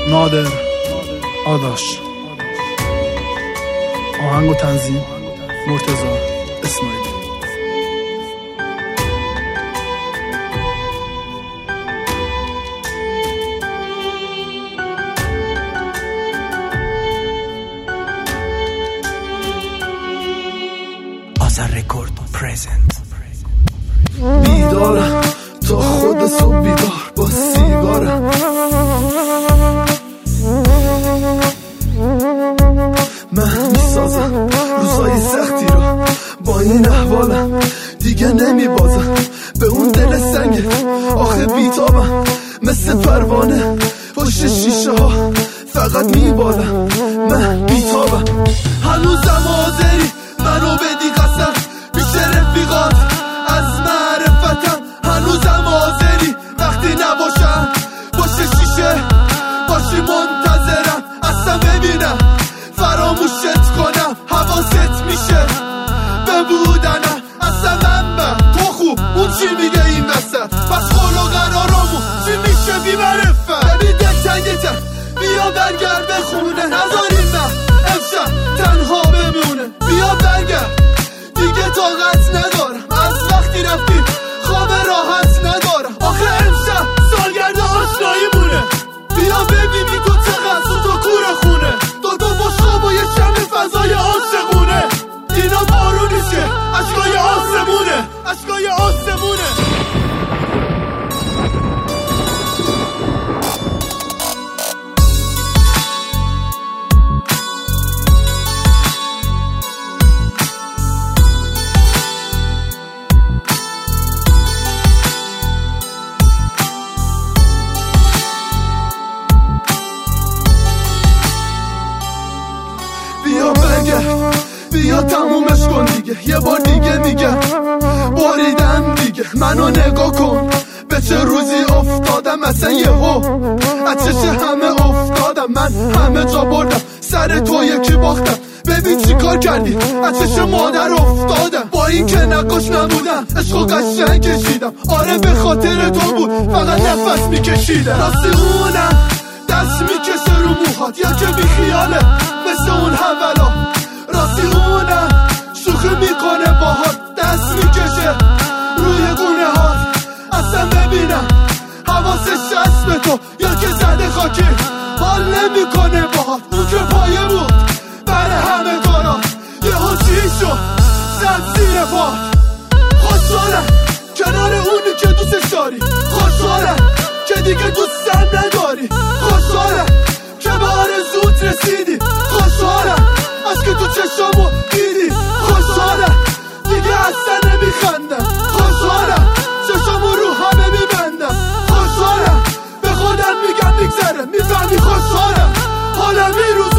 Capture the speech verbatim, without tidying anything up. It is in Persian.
نادر آداش. آهنگ و تنظیم مرتضی اسماعیلی. آذر رکورد پرزنت. بیدارم تا خود صبح بیدار با سیگارم، من میسازم روزای سختی رو با این احوالم، دیگه نمیبازم به اون دل سنگه. آخه بیتابم مثل پروانه پشت شیشه ها فقط میبالم. من بیتابم هنوزم حاضری منو بدی قسم پیش رفیقات از معرفتم. هنوزم حاضری وقتی نباشم پشت شیشه باشی منتظرم. اصلا ببینم فراموشت کنم حواست میشه به بودنم. اصلا من من تو خوب اون چی میگه این وسط، پس قول و قرارامون چی میشه بی معرفت. ببین دل تنگته بیا برگرد به خونه، نذاریم من امشب تنها بمونه. بیا برگرد دیگه طاقت ندارم از وقتی رفتی خواب راحت ندارم. آخه امشب سالگرد آشنایی مونه. بیا ببینی تو چقدر تو کوره خونه، دو تا باش خواب و یه شمع فضای عاشقونه. اینا بارو نیست که عشقای آسمونه، عشقای آسمونه. بیا برگرد بیا تمومش کن دیگه، یه بار دیگه میگم باریدم دیگه. منو نگاه کن به چه روزی افتادم، اصلا یه هو از چش همه افتادم. من همه جا بردم سر تو یکی باختم. ببین چی کار کردی از چش مادر افتادم. با این که نقاش نبودم عشق و قشنگ کشیدم. آره به خاطر تو بود فقط نفس میکشیدم. راستی اونم دست میکشه رو موهات یا که بی خیاله مثل اون حولا. راستی اونم شوخی میکنه باهات دست میکشه روی گونه هات. اصلا ببینم حواسش هست به تو یا که زده خاکی حال نمیکنه باهات. اون که پایه بود برای همه کارات یه حاجی شد زد زیر پات. خوشحالم کنار اونی که دوستش داری، خوشحالم که دیگه دوستم نداری، خوشحالم که به آرزوت رسیدی، خوشحالم از که تو چشامو دیدی، خوشحالم دیگه اصلا نمیخندم، خوشحالم چشامو رو همه میبندم، خوشحالم به خودم میگم میگذره میفهمی، خوشحالم حالا میروز